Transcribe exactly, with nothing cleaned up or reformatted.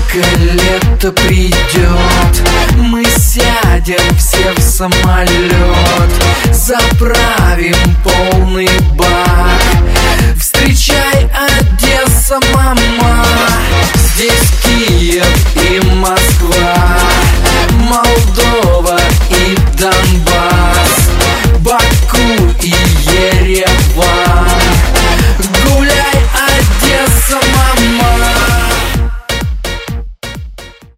только лето придет, мы сядем все в самолет, заправим полный бак. Встречай, Одесса, мама,